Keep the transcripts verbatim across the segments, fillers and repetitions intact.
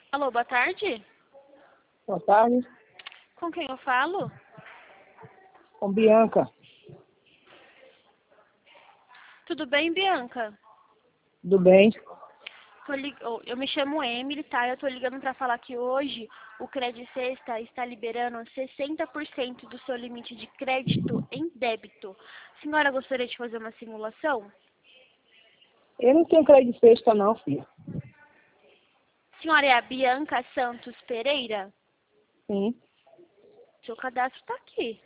Alô, boa tarde. Boa tarde. Com quem eu falo? Com Bianca. Tudo bem, Bianca? Tudo bem? Tô lig... oh, Eu me chamo Emily, tá? Eu tô ligando pra falar que hoje o Credit Sexta está liberando sessenta por cento do seu limite de crédito em débito. A senhora gostaria de fazer uma simulação? Eu não tenho crédito sexta não, filha. A senhora é a Bianca Santos Pereira? Sim. Seu cadastro tá aqui.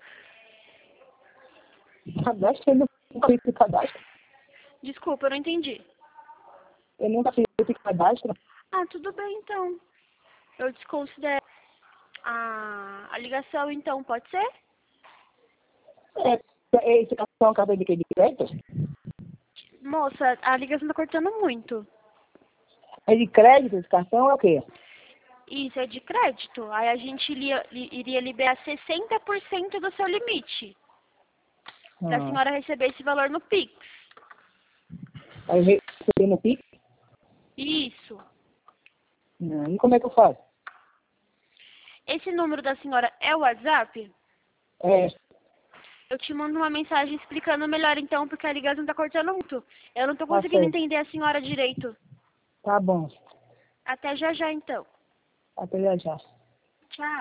Cadastro, eu nunca fiz esse cadastro. Desculpa, eu não entendi. Eu nunca fiz esse cadastro. Ah, tudo bem então. Eu desconsidero a, a ligação então, pode ser? É, é esse cartão é um cartão de de crédito? Moça, a ligação tá cortando muito. É de crédito esse cartão é o quê? Isso é de crédito. Aí a gente iria, iria liberar sessenta por cento do seu limite. Para a Ah, senhora receber esse valor no Pix. aí eu recebi no Pix. Isso. Ah, e como é que eu faço? Esse número da senhora é o WhatsApp? É, Eu te mando uma mensagem explicando melhor então, porque a ligação tá cortando muito. Eu não tô tá conseguindo certo. entender a senhora direito. Tá bom. Até já já então. Até já já.